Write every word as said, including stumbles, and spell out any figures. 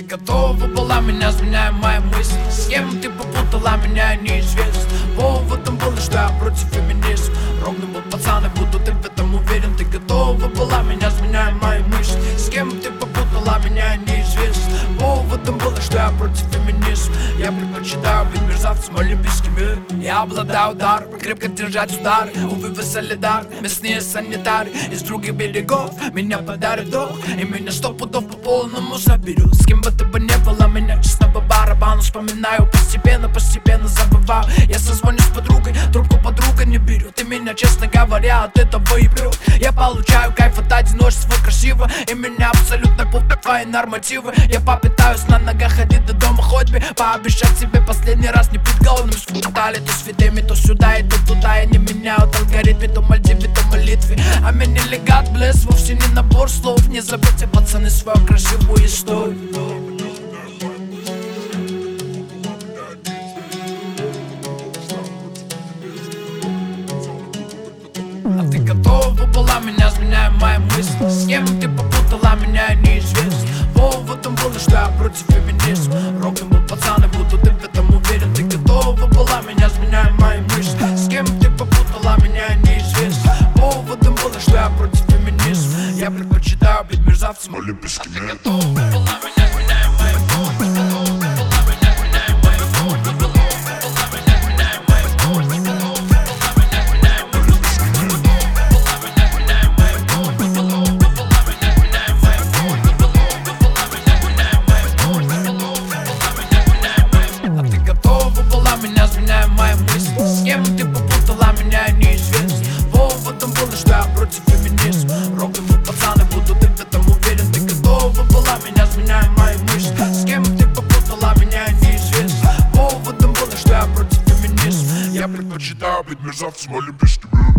готова была меня, сменяя мои мысли. С кем ты попутала меня, неизвестно. Поводом было, что я против феминизма. Ровно был пацан, и буду ты в этом уверен. Ты готова была меня, сменяя мои мысли. С кем ты попутала меня, неизвестно. Поводом было, что я против феминизма. Я предпочитаю быть мерзавцем олимпийскими. Я обладаю даром крепко держать удар. Увы, вы солидар, местные санитары из других берегов меня подарят вдох, и меня сто пудов по полному заберут. С кем бы ты бы не была, меня честно по барабану. Вспоминаю постепенно, постепенно забываю. Я созвонюсь с подругой, трубку подруга не берет. И меня, честно говоря, от этого и прет. Я получаю кайф от одиночества красиво, и меня абсолютно путают твои нормативы. Я попытаюсь на ногах ходить до дома, хоть бы пообещать себе последний раз не быть голодным. Спутали то с фитами, то сюда и то туда. И не меняют алгоритмы, то Мальдивы, то молитвы. А меня легат блеск, вовсе не набор слов. Не забудьте, пацаны, свою красивую историю. А ты готова была меня, сменяя мои мысли. С кем ты попутала меня, неизвестно. Поводом было, что я против феминизма. Роком был пацан, и буду ты в этом уверен. Ты готова была меня, сменяя мои мысли. С кем ты попутала меня, неизвестно. Поводом было, что я против феминизма. Я предпочитаю быть мерзавцем олимпийским. Ты готова была меня, сменяя мои мысли. С кем ты попутала меня, неизвестно. Поводом было, что я против феминизма. Роком был пацан, и буду ты в этом уверен. Ты готова была меня, сменяя мои мысли. С кем ты попутала меня, неизвестно. Поводом было, что я против феминизма. Я предпочитаю быть мерзавцем олимпийским.